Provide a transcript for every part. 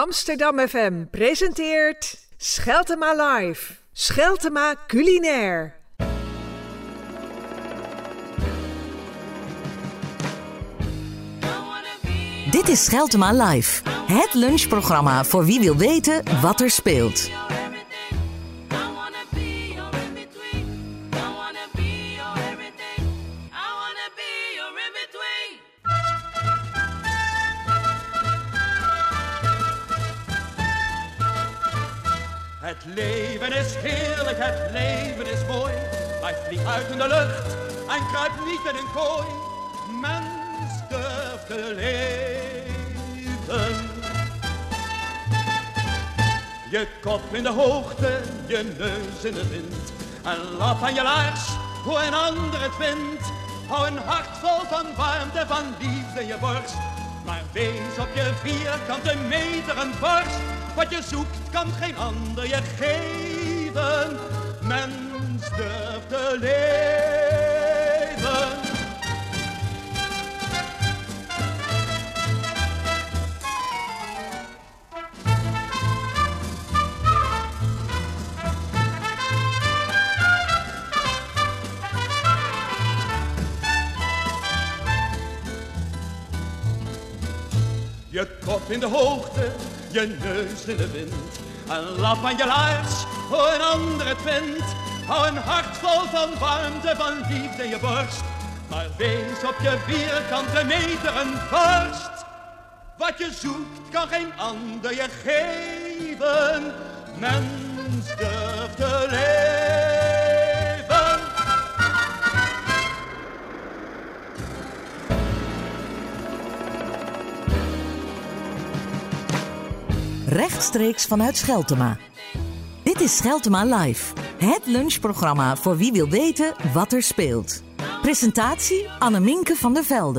Amsterdam FM presenteert Scheltema Live. Scheltema Culinair. Dit is Scheltema Live. Het lunchprogramma voor wie wil weten wat er speelt. Het leven is heerlijk, het leven is mooi. Hij vliegt uit in de lucht en kruipt niet in een kooi. Mens durft te leven. Je kop in de hoogte, je neus in de wind. En lap aan je laars, hoe een ander het vindt. Hou een hart vol van warmte, van liefde in je borst. Maar wees op je vierkante meter een borst. Wat je zoekt kan geen ander je geven. Mens durft te leven. Je kop in de hoogte, je neus in de wind. En lap aan je laars, hoe een ander het vindt. Hou een hart vol van warmte, van liefde in je borst. Maar wees op je vierkante meter een vorst. Wat je zoekt kan geen ander je geven. Mens durft te leven. Rechtstreeks vanuit Scheltema. Dit is Scheltema Live. Het lunchprogramma voor wie wil weten wat er speelt. Presentatie Anneminke van der Velde.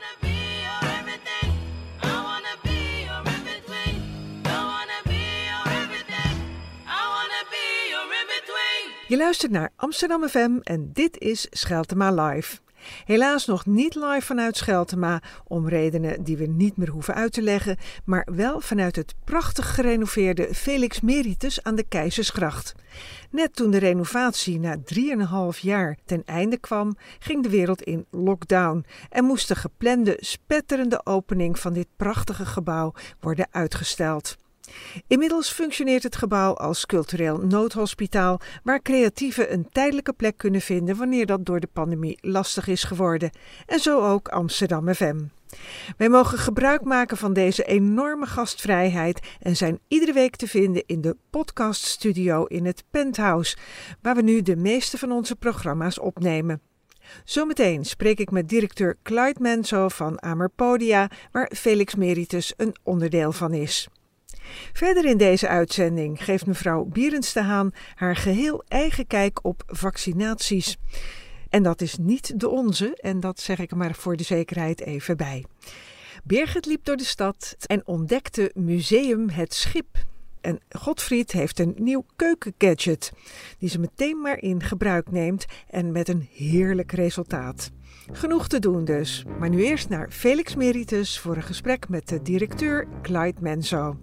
Je luistert naar Amsterdam FM en dit is Scheltema Live. Helaas nog niet live vanuit Scheltema, om redenen die we niet meer hoeven uit te leggen, maar wel vanuit het prachtig gerenoveerde Felix Meritus aan de Keizersgracht. Net toen de renovatie na 3,5 jaar ten einde kwam, ging de wereld in lockdown en moest de geplande, spetterende opening van dit prachtige gebouw worden uitgesteld. Inmiddels functioneert het gebouw als cultureel noodhospitaal waar creatieven een tijdelijke plek kunnen vinden wanneer dat door de pandemie lastig is geworden. En zo ook Amsterdam FM. Wij mogen gebruik maken van deze enorme gastvrijheid en zijn iedere week te vinden in de podcaststudio in het Penthouse, waar we nu de meeste van onze programma's opnemen. Zometeen spreek ik met directeur Clyde Menzo van Amerpodia, waar Felix Meritus een onderdeel van is. Verder in deze uitzending geeft mevrouw Bierens de Haan haar geheel eigen kijk op vaccinaties. En dat is niet de onze, en dat zeg ik er maar voor de zekerheid even bij. Birgit liep door de stad en ontdekte Museum Het Schip. En Godfried heeft een nieuw keukengadget, die ze meteen maar in gebruik neemt en met een heerlijk resultaat. Genoeg te doen dus, maar nu eerst naar Felix Meritus voor een gesprek met de directeur Clyde Menzo.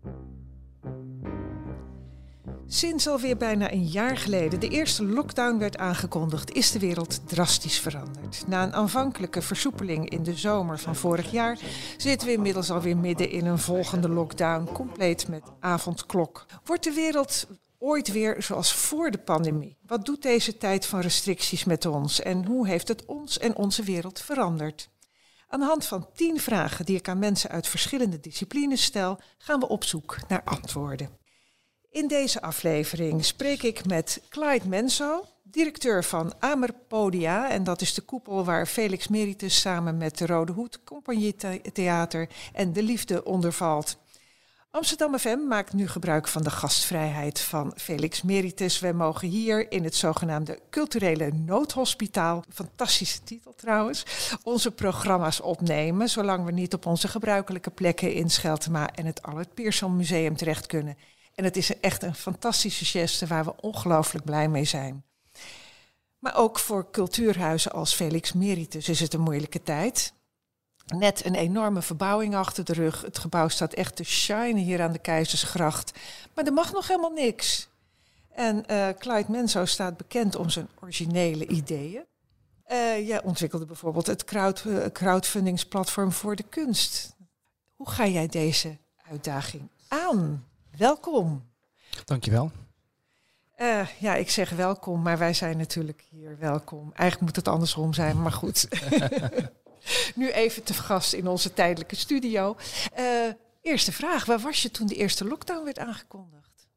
Sinds alweer bijna een jaar geleden de eerste lockdown werd aangekondigd, is de wereld drastisch veranderd. Na een aanvankelijke versoepeling in de zomer van vorig jaar zitten we inmiddels alweer midden in een volgende lockdown, compleet met avondklok. Wordt de wereld ooit weer zoals voor de pandemie? Wat doet deze tijd van restricties met ons en hoe heeft het ons en onze wereld veranderd? Aan de hand van 10 vragen die ik aan mensen uit verschillende disciplines stel, gaan we op zoek naar antwoorden. In deze aflevering spreek ik met Clyde Menzo, directeur van Amerpodia. En dat is de koepel waar Felix Meritus samen met de Rode Hoed, Compagnie Theater en De Liefde onder valt. Amsterdam FM maakt nu gebruik van de gastvrijheid van Felix Meritus. Wij mogen hier in het zogenaamde culturele noodhospitaal, fantastische titel trouwens, onze programma's opnemen, zolang we niet op onze gebruikelijke plekken in Scheltema en het Allard Pierson Museum terecht kunnen. En het is echt een fantastische geste waar we ongelooflijk blij mee zijn. Maar ook voor cultuurhuizen als Felix Meritus is het een moeilijke tijd. net een enorme verbouwing achter de rug. Het gebouw staat echt te shinen hier aan de Keizersgracht. Maar er mag nog helemaal niks. En Clyde Menzo staat bekend om zijn originele ideeën. Jij ontwikkelde bijvoorbeeld het crowdfundingsplatform voor de kunst. Hoe ga jij deze uitdaging aan? Welkom. Dankjewel. Ik zeg welkom, maar wij zijn natuurlijk hier welkom. Eigenlijk moet het andersom zijn, maar goed. Nu even te gast in onze tijdelijke studio. Eerste vraag, waar was je toen de eerste lockdown werd aangekondigd?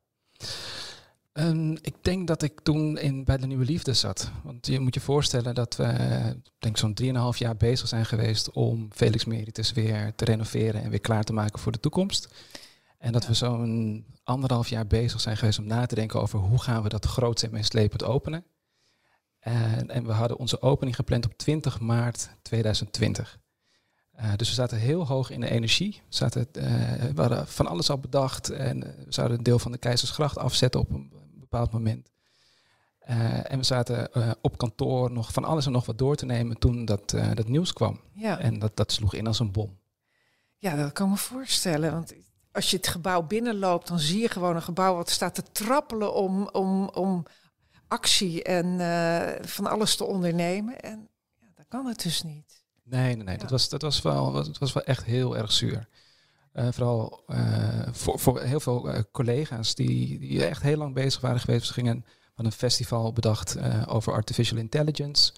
Ik denk dat ik toen bij de Nieuwe Liefde zat. Want je moet je voorstellen dat we zo'n 3,5 jaar bezig zijn geweest om Felix Meritis weer te renoveren en weer klaar te maken voor de toekomst. En dat we zo'n 1,5 jaar bezig zijn geweest om na te denken over hoe gaan we dat groots en meeslepend openen. En we hadden onze opening gepland op 20 maart 2020. Dus we zaten heel hoog in de energie. We hadden van alles al bedacht en we zouden een deel van de Keizersgracht afzetten op een bepaald moment. En we zaten op kantoor nog van alles en nog wat door te nemen toen dat nieuws kwam. Ja. En dat sloeg in als een bom. Ja, dat kan ik me voorstellen. Want als je het gebouw binnenloopt, dan zie je gewoon een gebouw wat staat te trappelen om actie en van alles te ondernemen. En ja, dat kan het dus niet. Nee. Ja. Dat was wel echt heel erg zuur. Vooral voor heel veel collega's die echt heel lang bezig waren geweest. We hadden een festival bedacht over artificial intelligence.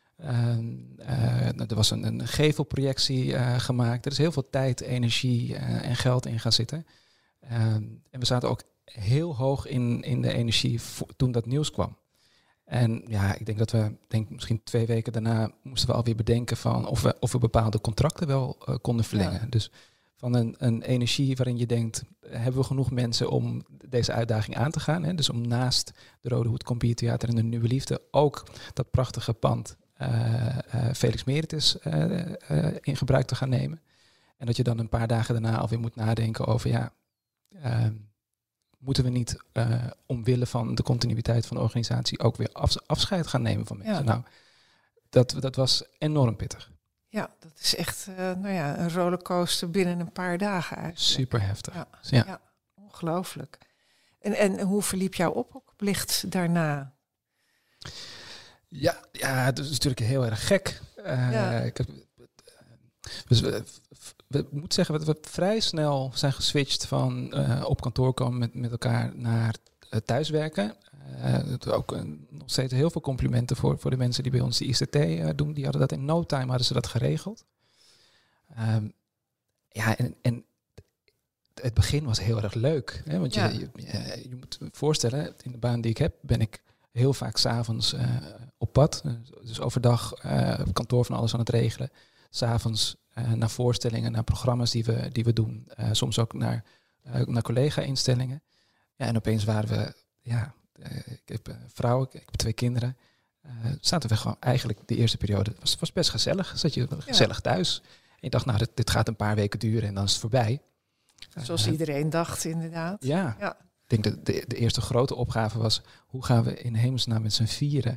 Er was een gevelprojectie gemaakt. Er is heel veel tijd, energie en geld in gaan zitten. En we zaten ook heel hoog in de energie toen dat nieuws kwam. En ja, ik denk dat misschien 2 weken daarna moesten we alweer bedenken van of we bepaalde contracten wel konden verlengen. Ja. Dus van een energie waarin je denkt, hebben we genoeg mensen om deze uitdaging aan te gaan? Hè? Dus om naast de Rode Hoed Computertheater en de Nieuwe Liefde ook dat prachtige pand Felix Meritis in gebruik te gaan nemen. En dat je dan een paar dagen daarna alweer moet nadenken over moeten we niet omwille van de continuïteit van de organisatie ook weer afscheid gaan nemen van mensen? Ja. Nou, dat was enorm pittig. Ja, dat is echt een rollercoaster binnen een paar dagen eigenlijk. Super heftig. Ja, ongelooflijk. En hoe verliep jouw oplicht daarna? Ja, het is natuurlijk heel erg gek. We moeten zeggen dat we vrij snel zijn geswitcht van op kantoor komen met elkaar naar thuiswerken. Ook nog steeds heel veel complimenten voor de mensen die bij ons de ICT doen. Die hadden dat in no time hadden ze dat geregeld. En het begin was heel erg leuk. Hè? Want je moet je voorstellen, in de baan die ik heb, ben ik heel vaak 's avonds op pad. Dus overdag op kantoor van alles aan het regelen. 's Avonds naar voorstellingen, naar programma's die we doen. Soms ook naar collega-instellingen. Ja, en opeens waren we... ik heb vrouwen, ik heb 2 kinderen. Zaten we gewoon eigenlijk de eerste periode... was best gezellig. Zat je gezellig thuis. En je dacht, nou, dit gaat een paar weken duren en dan is het voorbij. Zoals iedereen dacht, inderdaad. Ja. Ik denk dat de eerste grote opgave was... hoe gaan we in hemelsnaam met z'n vieren...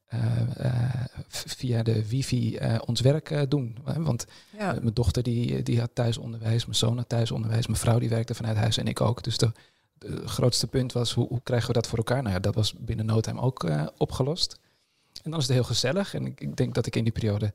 via de wifi ons werk doen. Want mijn dochter die had thuisonderwijs, mijn zoon had thuisonderwijs, mijn vrouw die werkte vanuit huis en ik ook. Dus de grootste punt was, hoe krijgen we dat voor elkaar? Nou ja, dat was binnen no time ook opgelost. En dan is het heel gezellig. En ik denk dat ik in die periode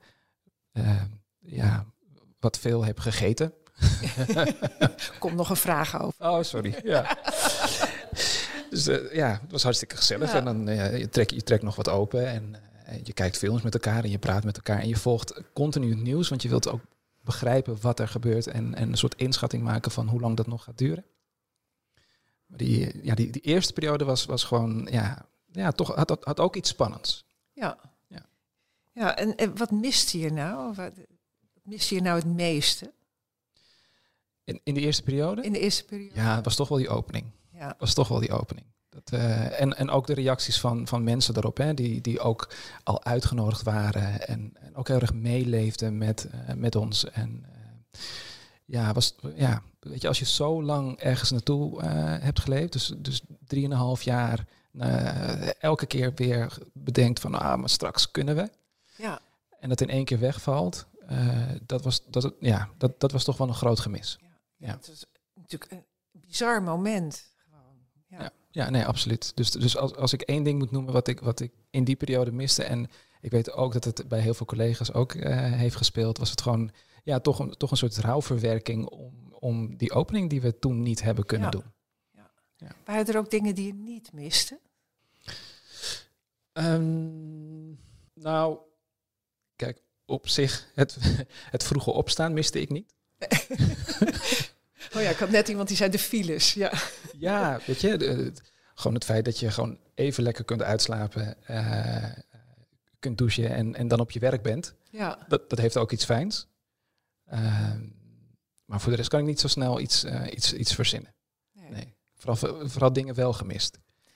wat veel heb gegeten. Komt nog een vraag over. Oh, sorry. Ja. Dus het was hartstikke gezellig. Ja. En dan je trekt nog wat open en je kijkt films met elkaar en je praat met elkaar. En je volgt continu het nieuws, want je wilt ook begrijpen wat er gebeurt en een soort inschatting maken van hoe lang dat nog gaat duren. Maar die eerste periode was gewoon, toch had ook iets spannends. Ja, en wat miste je nou? Wat miste je nou het meeste? In de eerste periode? In de eerste periode. Ja, het was toch wel die opening. Ja. Was toch wel die opening. En ook de reacties van mensen daarop, hè, die ook al uitgenodigd waren en ook heel erg meeleefden met ons. En weet je, als je zo lang ergens naartoe hebt geleefd, dus 3,5 jaar elke keer weer bedenkt van, maar straks kunnen we. Ja. En dat in één keer wegvalt. Dat was toch wel een groot gemis. Ja. Het is natuurlijk een bizar moment. Gewoon. Ja, nee, absoluut. Dus als ik één ding moet noemen wat ik in die periode miste, en ik weet ook dat het bij heel veel collega's ook heeft gespeeld, was het gewoon toch een soort rouwverwerking om die opening die we toen niet hebben kunnen doen. Ja. Waren er ook dingen die je niet miste? Nou, kijk, op zich, het vroege opstaan miste ik niet. Ik had net iemand die zei de files. Ja, ja, weet je, gewoon het feit dat je gewoon even lekker kunt uitslapen, kunt douchen en dan op je werk bent. Ja. Dat heeft ook iets fijns. Maar voor de rest kan ik niet zo snel iets verzinnen. Nee. Vooral dingen wel gemist.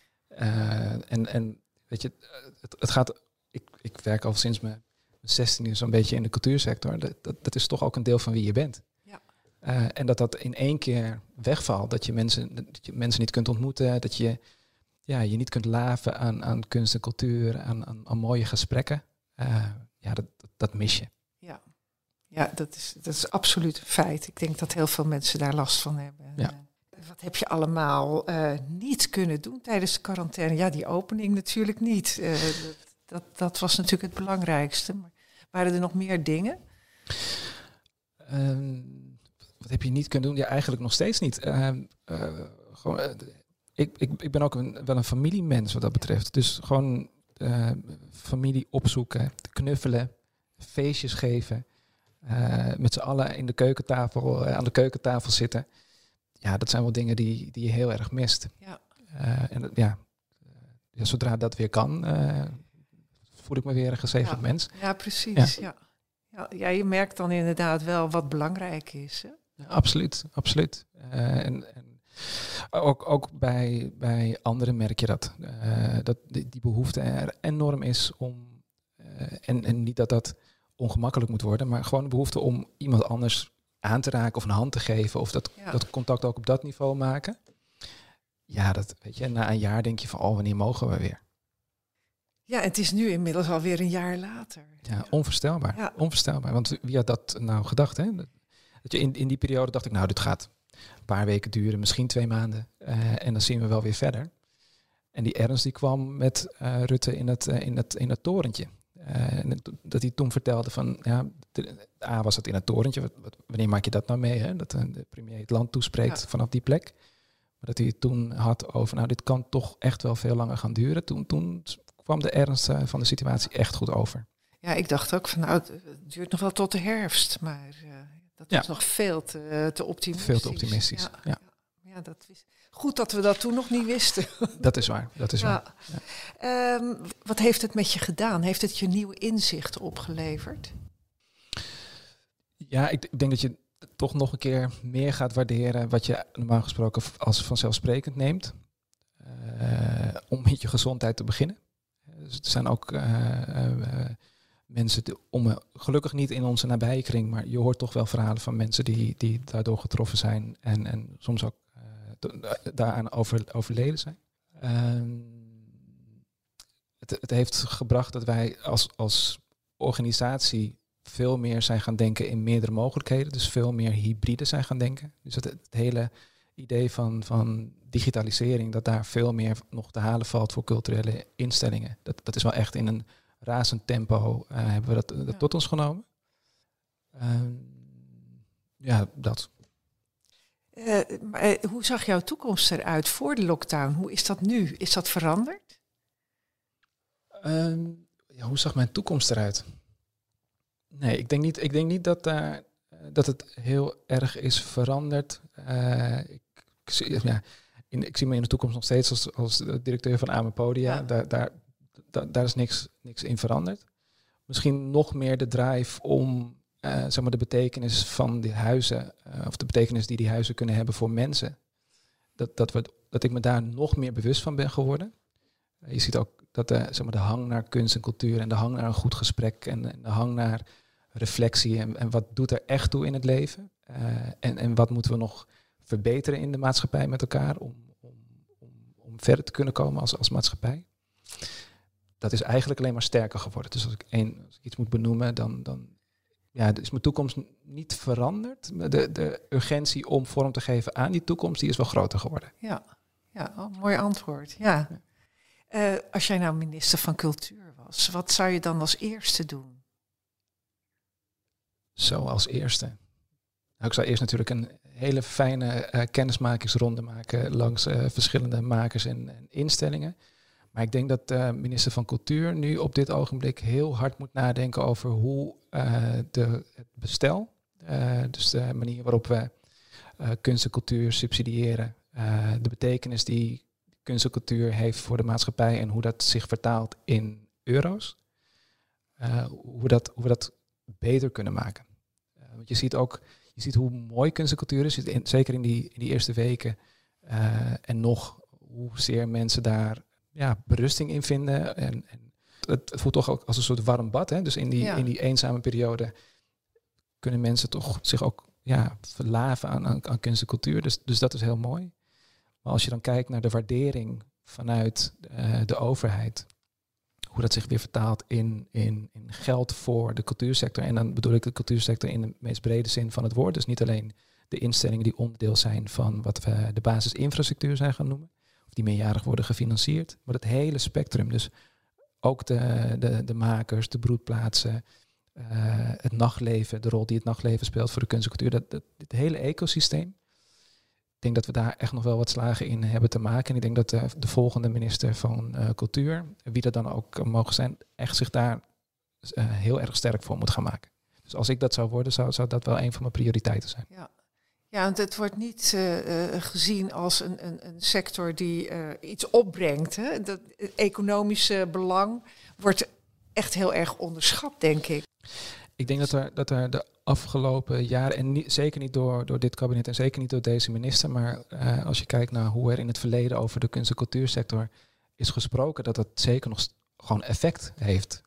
En weet je, het gaat. Ik werk al sinds mijn 16e zo'n beetje in de cultuursector. Dat is toch ook een deel van wie je bent. Ja. En dat in één keer wegvalt. Dat je mensen niet kunt ontmoeten. Dat je niet kunt laven aan kunst en cultuur. Aan mooie gesprekken. Dat mis je. Ja, dat is absoluut een feit. Ik denk dat heel veel mensen daar last van hebben. Ja. Wat heb je allemaal niet kunnen doen tijdens de quarantaine? Ja, die opening natuurlijk niet. Dat was natuurlijk het belangrijkste. Maar waren er nog meer dingen? Wat heb je niet kunnen doen? Ja, eigenlijk nog steeds niet. Ik ben ook wel een familiemens wat dat betreft. Dus gewoon familie opzoeken, knuffelen, feestjes geven. Met z'n allen aan de keukentafel zitten. Ja, dat zijn wel dingen die je heel erg mist. Ja. Zodra dat weer kan, voel ik me weer een gezegend mens. Ja, precies. Ja, je merkt dan inderdaad wel wat belangrijk is. Hè? Ja, absoluut. En ook bij anderen merk je dat die behoefte er enorm is om... En niet dat ongemakkelijk moet worden, maar gewoon de behoefte om iemand anders aan te raken of een hand te geven of dat contact ook op dat niveau maken. Ja, dat weet je, na een jaar denk je van, wanneer mogen we weer? Ja, het is nu inmiddels alweer een jaar later. Ja, onvoorstelbaar. Ja. Onvoorstelbaar. Want wie had dat nou gedacht? Hè? Dat je in die periode dacht ik, dit gaat een paar weken duren, misschien 2 maanden. En dan zien we wel weer verder. En die ernst die kwam met Rutte in het torentje. Dat hij toen vertelde van, was het in het torentje. Wanneer maak je dat nou mee? Hè? Dat de premier het land toespreekt vanaf die plek. Maar dat hij het toen had over, dit kan toch echt wel veel langer gaan duren. Toen kwam de ernst van de situatie echt goed over. Ja, ik dacht ook van, het duurt nog wel tot de herfst. Maar dat was nog veel te optimistisch. Veel te optimistisch, ja, dat is goed dat we dat toen nog niet wisten. Dat is waar. Ja. Wat heeft het met je gedaan? Heeft het je nieuwe inzichten opgeleverd? Ja, ik denk dat je toch nog een keer meer gaat waarderen wat je normaal gesproken als vanzelfsprekend neemt. Om met je gezondheid te beginnen. Dus er zijn ook mensen, gelukkig niet in onze nabije kring, maar je hoort toch wel verhalen van mensen die daardoor getroffen zijn en soms ook daaraan overleden zijn. Het heeft gebracht dat wij als organisatie veel meer zijn gaan denken in meerdere mogelijkheden. Dus veel meer hybride zijn gaan denken. Dus het hele idee van digitalisering, dat daar veel meer nog te halen valt voor culturele instellingen. Dat is wel echt in een razend tempo hebben we dat tot ons genomen. Dat. Maar hoe zag jouw toekomst eruit voor de lockdown? Hoe is dat nu? Is dat veranderd? Hoe zag mijn toekomst eruit? Nee, ik denk niet dat het heel erg is veranderd. Ik zie me in de toekomst nog steeds als directeur van Amepodia. Ja. Daar is niks in veranderd. Misschien nog meer de drive om de betekenis van die huizen, of de betekenis die huizen kunnen hebben voor mensen. Dat ik me daar nog meer bewust van ben geworden. Je ziet ook dat de hang naar kunst en cultuur en de hang naar een goed gesprek en de hang naar reflectie en wat doet er echt toe in het leven. En wat moeten we nog verbeteren in de maatschappij met elkaar om verder te kunnen komen als maatschappij. Dat is eigenlijk alleen maar sterker geworden. Dus als ik iets moet benoemen, dan is mijn toekomst niet veranderd. De urgentie om vorm te geven aan die toekomst, die is wel groter geworden. Ja, mooi antwoord. Ja. Als jij nou minister van Cultuur was, wat zou je dan als eerste doen? Zo als eerste. Nou, ik zou eerst natuurlijk een hele fijne kennismakingsronde maken langs verschillende makers en instellingen. Maar ik denk dat de minister van Cultuur nu op dit ogenblik heel hard moet nadenken over hoe het bestel, dus de manier waarop we kunst en cultuur subsidiëren, de betekenis die kunst en cultuur heeft voor de maatschappij en hoe dat zich vertaalt in euro's, hoe we dat beter kunnen maken. Want je ziet hoe mooi kunst en cultuur is, zeker in die eerste weken, en nog hoezeer mensen daar berusting in vinden. En het voelt toch ook als een soort warm bad. Hè? Dus in die eenzame periode kunnen mensen toch zich ook verlaven aan kunst en cultuur. Dus dat is heel mooi. Maar als je dan kijkt naar de waardering vanuit de overheid, hoe dat zich weer vertaalt in geld voor de cultuursector. En dan bedoel ik de cultuursector in de meest brede zin van het woord. Dus niet alleen de instellingen die onderdeel zijn van wat we de basisinfrastructuur zijn gaan noemen, of die meerjarig worden gefinancierd, maar het hele spectrum. Dus ook de makers, de broedplaatsen, het nachtleven, de rol die het nachtleven speelt voor de kunst en cultuur. Het hele ecosysteem. Ik denk dat we daar echt nog wel wat slagen in hebben te maken. En ik denk dat de volgende minister van Cultuur, wie dat dan ook mogen zijn, echt zich daar heel erg sterk voor moet gaan maken. Dus als ik dat zou worden, zou dat wel een van mijn prioriteiten zijn. Ja, want het wordt niet gezien als een sector die iets opbrengt. Hè? Dat economische belang wordt echt heel erg onderschat, denk ik. Ik denk dat er de afgelopen jaren, en zeker niet door dit kabinet en zeker niet door deze minister, maar als je kijkt naar hoe er in het verleden over de kunst- en cultuursector is gesproken, dat dat zeker nog gewoon effect heeft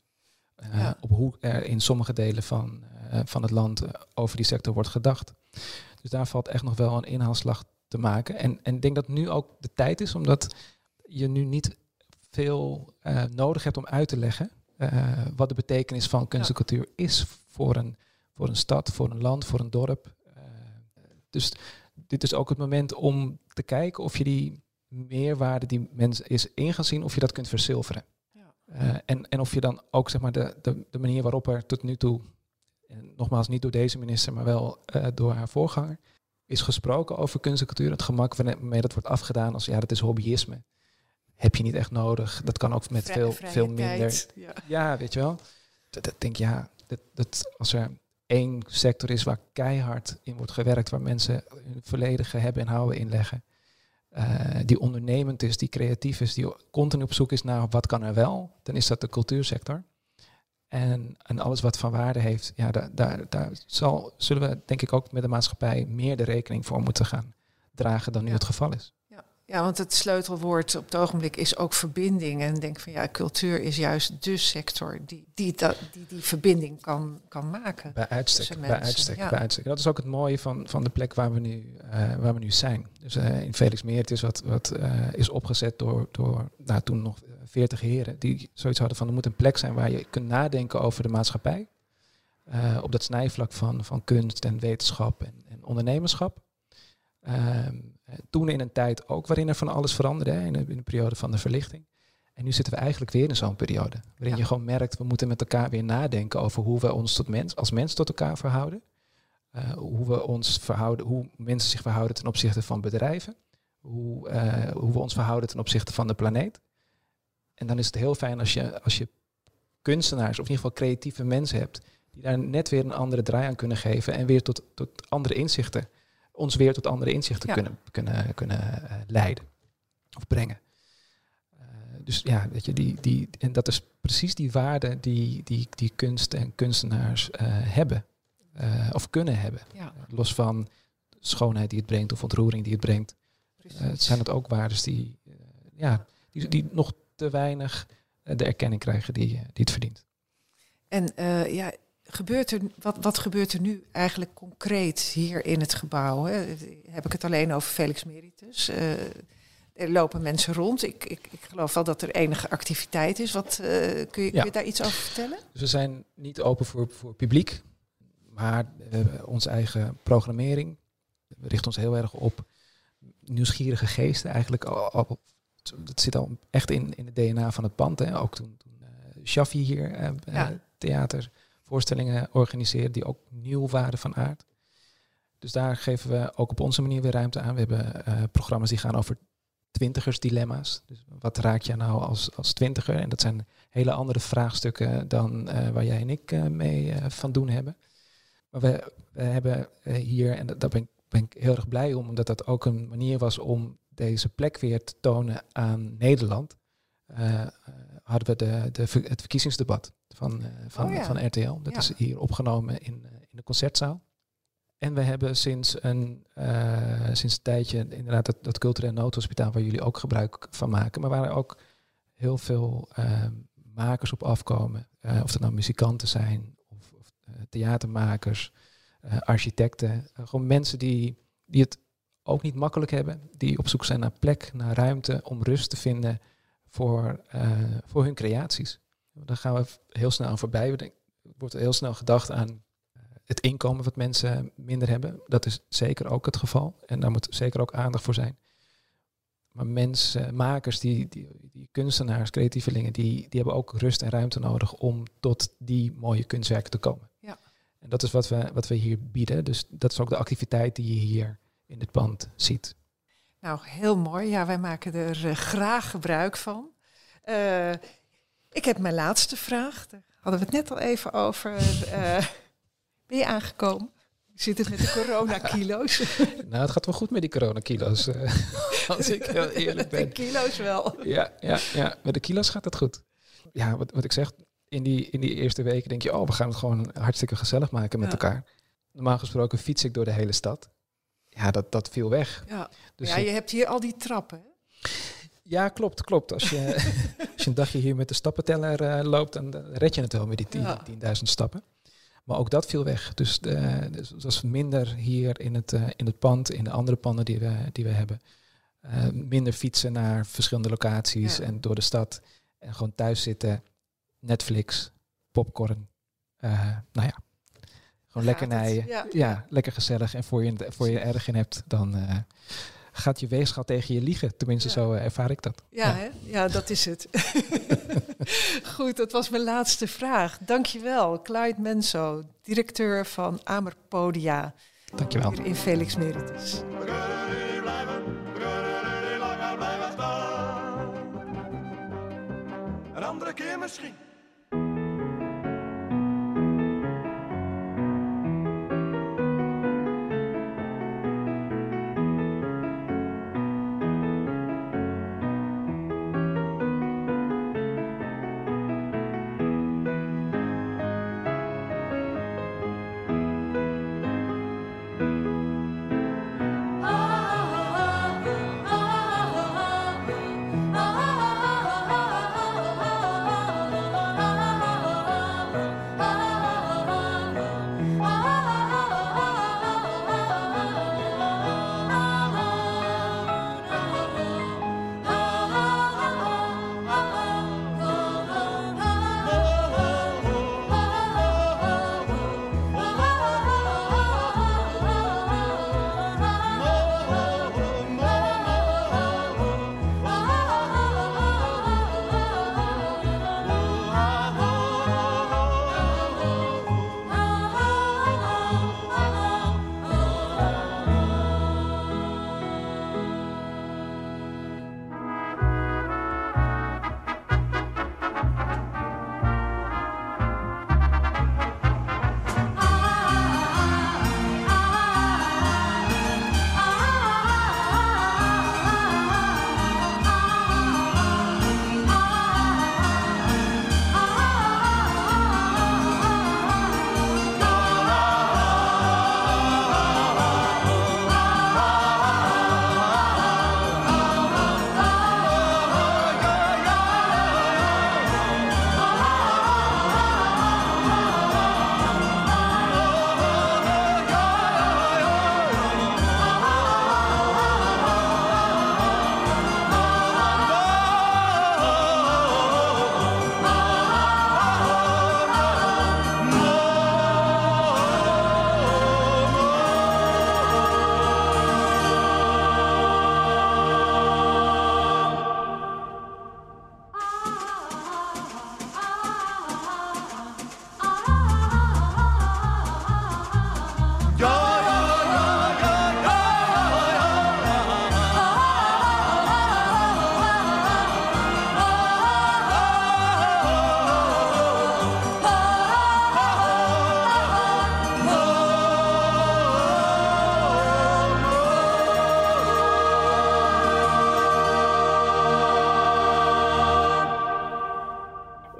op hoe er in sommige delen van het land over die sector wordt gedacht. Dus daar valt echt nog wel een inhaalslag te maken. En ik denk dat nu ook de tijd is, omdat je nu niet veel nodig hebt om uit te leggen wat de betekenis van kunst en cultuur is voor een stad, voor een land, voor een dorp. Dus dit is ook het moment om te kijken of je die meerwaarde die mensen is in gaan zien, of je dat kunt verzilveren. Ja. En of je dan ook zeg maar de manier waarop er tot nu toe, en nogmaals niet door deze minister, maar wel door haar voorganger, is gesproken over kunst en cultuur. Het gemak waarmee dat wordt afgedaan als dat is hobbyisme. Heb je niet echt nodig. Dat kan ook met veel minder. Ja, weet je wel. Dat denk dat als er één sector is waar keihard in wordt gewerkt, waar mensen hun volledige hebben en houden inleggen, die ondernemend is, die creatief is, die continu op zoek is naar wat kan er wel, dan is dat de cultuursector. En alles wat van waarde heeft, daar zullen we denk ik ook met de maatschappij meer de rekening voor moeten gaan dragen dan nu het geval is. Ja, want het sleutelwoord op het ogenblik is ook verbinding. En ik denk van cultuur is juist de sector die verbinding kan maken. Bij uitstek. Dat is ook het mooie van de plek waar we nu zijn. Dus in Felixmeer is wat is opgezet door toen nog 40 heren die zoiets hadden van er moet een plek zijn waar je kunt nadenken over de maatschappij. Op dat snijvlak van kunst en wetenschap en ondernemerschap. Toen in een tijd ook waarin er van alles veranderde, in de periode van de verlichting. En nu zitten we eigenlijk weer in zo'n periode. Waarin je gewoon merkt, we moeten met elkaar weer nadenken over hoe we ons als mens tot elkaar verhouden. Hoe we ons verhouden, hoe mensen zich verhouden ten opzichte van bedrijven. Hoe we ons verhouden ten opzichte van de planeet. En dan is het heel fijn als je kunstenaars, of in ieder geval creatieve mensen hebt, die daar net weer een andere draai aan kunnen geven en weer tot andere inzichten. Ons weer tot andere inzichten kunnen leiden of brengen. Dus weet je, en dat is precies die waarde die kunst en kunstenaars hebben of kunnen hebben. Ja. Los van schoonheid die het brengt of ontroering die het brengt. Zijn het ook waardes die nog te weinig de erkenning krijgen die het verdient. En wat gebeurt er nu eigenlijk concreet hier in het gebouw? Hè? Heb ik het alleen over Felix Meritus? Er lopen mensen rond. Ik geloof wel dat er enige activiteit is. Kun je daar iets over vertellen? Dus we zijn niet open voor publiek. Maar onze eigen programmering, we richten ons heel erg op nieuwsgierige geesten. Eigenlijk dat zit al echt in het DNA van het pand. Hè. Ook toen Shaffi hier theatervoorstellingen organiseerde die ook nieuw waren van aard. Dus daar geven we ook op onze manier weer ruimte aan. We hebben programma's die gaan over twintigersdilemma's. Dus wat raak je nou als twintiger? En dat zijn hele andere vraagstukken dan waar jij en ik mee van doen hebben. Maar we hebben hier, en daar ben ik heel erg blij om, omdat dat ook een manier was om deze plek weer te tonen aan Nederland. Hadden we het verkiezingsdebat van RTL. Dat is hier opgenomen in de concertzaal. En we hebben sinds een tijdje inderdaad dat cultureel noodhospitaal waar jullie ook gebruik van maken. Maar waar er ook heel veel makers op afkomen. Of dat nou muzikanten zijn of theatermakers, architecten. Gewoon mensen die het ook niet makkelijk hebben. Die op zoek zijn naar plek, naar ruimte om rust te vinden voor hun creaties. Daar gaan we heel snel aan voorbij. Er wordt heel snel gedacht aan het inkomen wat mensen minder hebben. Dat is zeker ook het geval. En daar moet zeker ook aandacht voor zijn. Maar mensen, makers, die kunstenaars, creatievelingen, die hebben ook rust en ruimte nodig om tot die mooie kunstwerken te komen. Ja. En dat is wat we hier bieden. Dus dat is ook de activiteit die je hier in dit pand ziet. Nou, heel mooi. Ja, wij maken er graag gebruik van. Ik heb mijn laatste vraag. Daar hadden we het net al even over. Ben je aangekomen? Hoe zit het met de coronakilo's? Nou, het gaat wel goed met die coronakilo's. Als ik heel eerlijk ben. De kilo's wel. Ja, met de kilo's gaat het goed. Ja, wat ik zeg, in die eerste weken denk je, we gaan het gewoon hartstikke gezellig maken met elkaar. Normaal gesproken fiets ik door de hele stad. Ja, dat viel weg. Ja, dus je hebt hier al die trappen, hè? Ja, klopt. Als je een dagje hier met de stappenteller loopt, dan red je het wel met die 10.000 stappen. Maar ook dat viel weg. Dus dat was minder hier in het pand, in de andere panden die we hebben. Minder fietsen naar verschillende locaties en door de stad. En gewoon thuis zitten, Netflix, popcorn. Gewoon lekker Ja, lekker gezellig. En voor je erg in hebt, dan gaat je weegschaal tegen je liegen. Tenminste, zo ervaar ik dat. Ja, dat is het. Goed, dat was mijn laatste vraag. Dankjewel, Clyde Menso, directeur van Amerpodia. Dankjewel. Hier in Felix Meritis. Een andere keer misschien.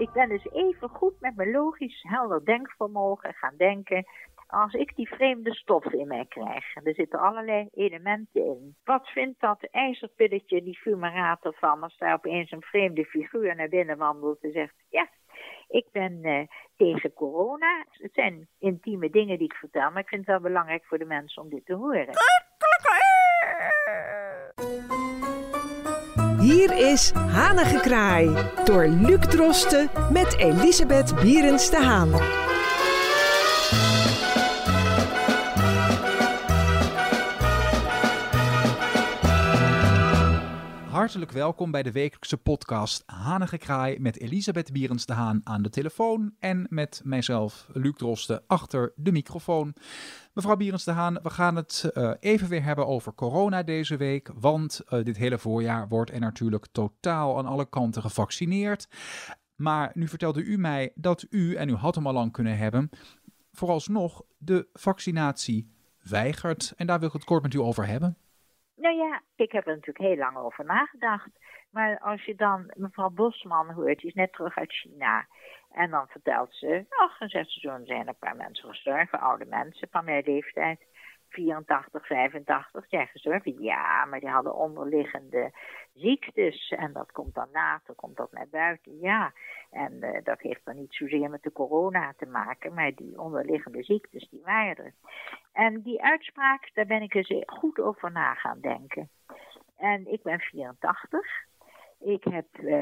ik ben dus even goed met mijn logisch helder denkvermogen gaan denken. Als ik die vreemde stoffen in mij krijg, en er zitten allerlei elementen in. Wat vindt dat ijzerpilletje, die fumarator van, als daar opeens een vreemde figuur naar binnen wandelt en zegt, ja, ik ben tegen corona. Het zijn intieme dingen die ik vertel, maar ik vind het wel belangrijk voor de mensen om dit te horen. Hier is Hanengekraai door Luc Drosten met Elisabeth Bierens de Haan. Hartelijk welkom bij de wekelijkse podcast Hanengekraai met Elisabeth Bierens de Haan aan de telefoon en met mijzelf, Luc Drosten, achter de microfoon. Mevrouw Bierens de Haan, we gaan het even weer hebben over corona deze week, want dit hele voorjaar wordt er natuurlijk totaal aan alle kanten gevaccineerd. Maar nu vertelde u mij dat u, en u had hem al lang kunnen hebben, vooralsnog de vaccinatie weigert. En daar wil ik het kort met u over hebben. Nou ja, ik heb er natuurlijk heel lang over nagedacht. Maar als je dan mevrouw Bosman hoort, die is net terug uit China. En dan vertelt ze, en zegt ze zo, er zijn een paar mensen gestorven, oude mensen van mijn leeftijd. 84, 85 zijn gestorven. Ja, maar die hadden onderliggende ziektes. En dat komt dan later, komt dat naar buiten. Ja, en dat heeft dan niet zozeer met de corona te maken. Maar die onderliggende ziektes, die waren er. En die uitspraak, daar ben ik eens goed over na gaan denken. En ik ben 84. Ik heb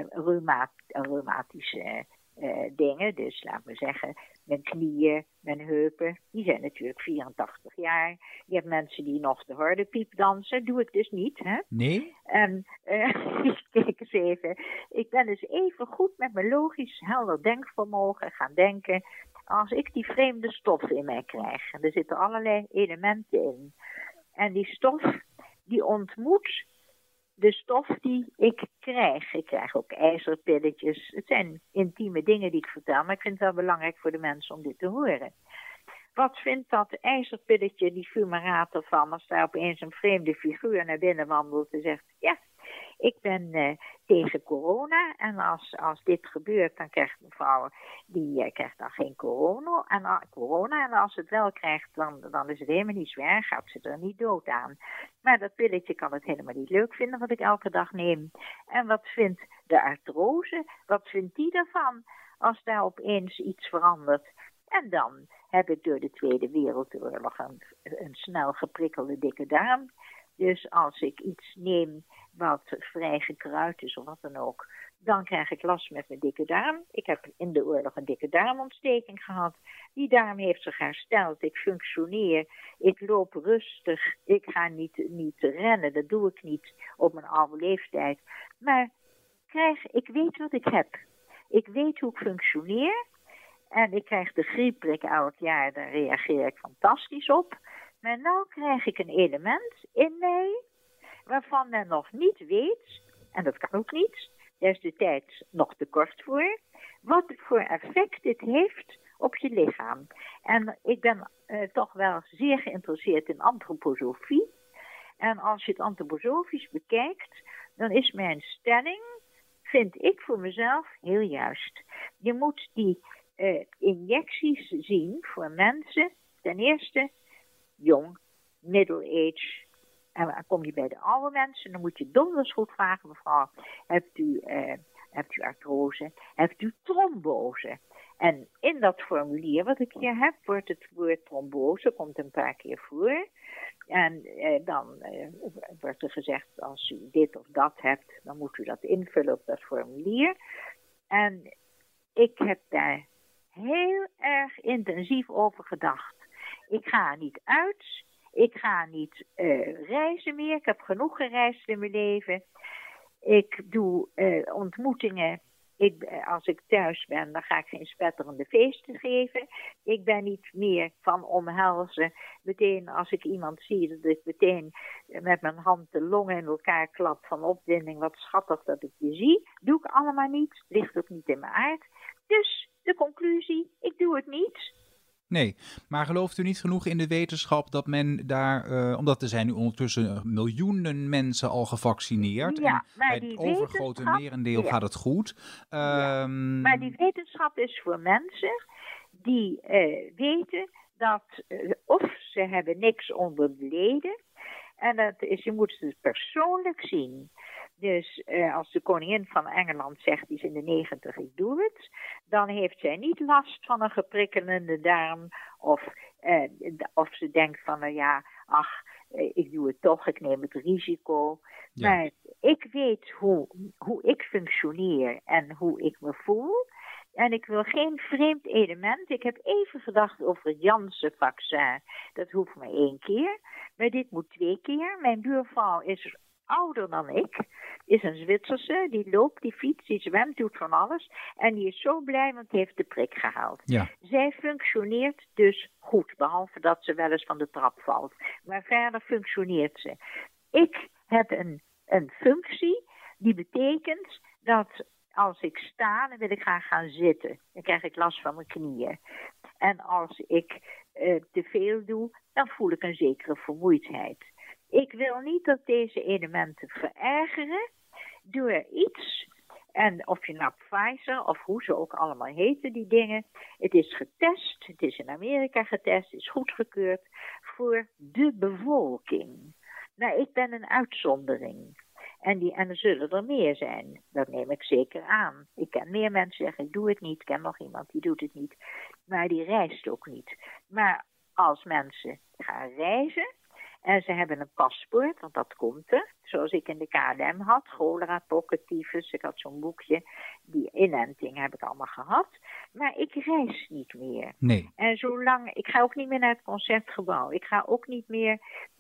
reumatische dingen. Dus laat me zeggen, mijn knieën, mijn heupen, die zijn natuurlijk 84 jaar. Je hebt mensen die nog de hordenpiep dansen. Doe ik dus niet, hè? Nee? En kijk eens even. Ik ben dus even goed met mijn logisch helder denkvermogen gaan denken. Als ik die vreemde stoffen in mij krijg, en er zitten allerlei elementen in. En die stof, die ontmoet de stof die ik krijg. Ik krijg ook ijzerpilletjes. Het zijn intieme dingen die ik vertel, maar ik vind het wel belangrijk voor de mensen om dit te horen. Wat vindt dat ijzerpilletje, die fumarator van, als daar opeens een vreemde figuur naar binnen wandelt en zegt, ja, ik ben tegen corona en als dit gebeurt, dan krijgt mevrouw, die krijgt dan geen corona. En als het wel krijgt, dan is het helemaal niet zwaar, gaat ze er niet dood aan. Maar dat pilletje kan het helemaal niet leuk vinden wat ik elke dag neem. En wat vindt de artrose? Wat vindt die daarvan als daar opeens iets verandert? En dan heb ik door de Tweede Wereldoorlog een snel geprikkelde dikke darm. Dus als ik iets neem wat vrij gekruid is of wat dan ook, dan krijg ik last met mijn dikke darm. Ik heb in de oorlog een dikke darmontsteking gehad. Die darm heeft zich hersteld. Ik functioneer. Ik loop rustig. Ik ga niet rennen. Dat doe ik niet op mijn oude leeftijd. Maar ik weet wat ik heb. Ik weet hoe ik functioneer. En ik krijg de griepprik elk jaar. Daar reageer ik fantastisch op. Maar nu krijg ik een element in mij waarvan men nog niet weet, en dat kan ook niet, daar is de tijd nog te kort voor, wat voor effect dit heeft op je lichaam. En ik ben toch wel zeer geïnteresseerd in antroposofie. En als je het antroposofisch bekijkt, dan is mijn stelling, vind ik voor mezelf, heel juist. Je moet die injecties zien voor mensen, ten eerste jong, middle age. En dan kom je bij de oude mensen, dan moet je donders goed vragen, mevrouw, hebt u artrose, hebt u trombose? En in dat formulier wat ik hier heb, wordt het woord trombose, komt een paar keer voor. En dan wordt er gezegd, als u dit of dat hebt, dan moet u dat invullen op dat formulier. En ik heb daar heel erg intensief over gedacht. Ik ga niet uit. Ik ga niet reizen meer. Ik heb genoeg gereisd in mijn leven. Ik doe ontmoetingen. Als ik thuis ben, dan ga ik geen spetterende feesten geven. Ik ben niet meer van omhelzen. Meteen als ik iemand zie, dat ik meteen met mijn hand de longen in elkaar klap van opwinding. Wat schattig dat ik je zie. Doe ik allemaal niet. Ligt ook niet in mijn aard. Dus de conclusie, ik doe het niet. Nee, maar gelooft u niet genoeg in de wetenschap dat men daar, omdat er zijn nu ondertussen miljoenen mensen al gevaccineerd. Ja, en maar bij die het overgrote wetenschap- merendeel ja. gaat het goed. Ja. Maar die wetenschap is voor mensen die weten dat of ze hebben niks onder de leden. En dat is, je moet het persoonlijk zien. Dus als de koningin van Engeland zegt, die is in de 90, ik doe het. Dan heeft zij niet last van een geprikkelende darm. Of ze denkt van, ik doe het toch, ik neem het risico. Ja. Maar ik weet hoe ik functioneer en hoe ik me voel. En ik wil geen vreemd element. Ik heb even gedacht over het Janssen-vaccin. Dat hoeft maar 1 keer. Maar dit moet 2 keer. Mijn buurvrouw is ouder dan ik. Is een Zwitserse. Die loopt, die fietst, die zwemt, doet van alles. En die is zo blij, want die heeft de prik gehaald. Ja. Zij functioneert dus goed. Behalve dat ze wel eens van de trap valt. Maar verder functioneert ze. Ik heb een functie die betekent dat als ik sta, dan wil ik graag gaan zitten. Dan krijg ik last van mijn knieën. En als ik te veel doe, dan voel ik een zekere vermoeidheid. Ik wil niet dat deze elementen verergeren door iets. En of je nou Pfizer of hoe ze ook allemaal heten, die dingen. Het is getest, het is in Amerika getest, het is goedgekeurd voor de bevolking. Nou, ik ben een uitzondering. En er zullen er meer zijn. Dat neem ik zeker aan. Ik ken meer mensen die zeggen, ik doe het niet. Ik ken nog iemand die doet het niet. Maar die reist ook niet. Maar als mensen gaan reizen en ze hebben een paspoort, want dat komt er. Zoals ik in de KLM had, cholera, pokken, tyfus. Ik had zo'n boekje. Die inenting heb ik allemaal gehad. Maar ik reis niet meer. Nee. En ik ga ook niet meer naar het Concertgebouw. Ik ga ook niet meer,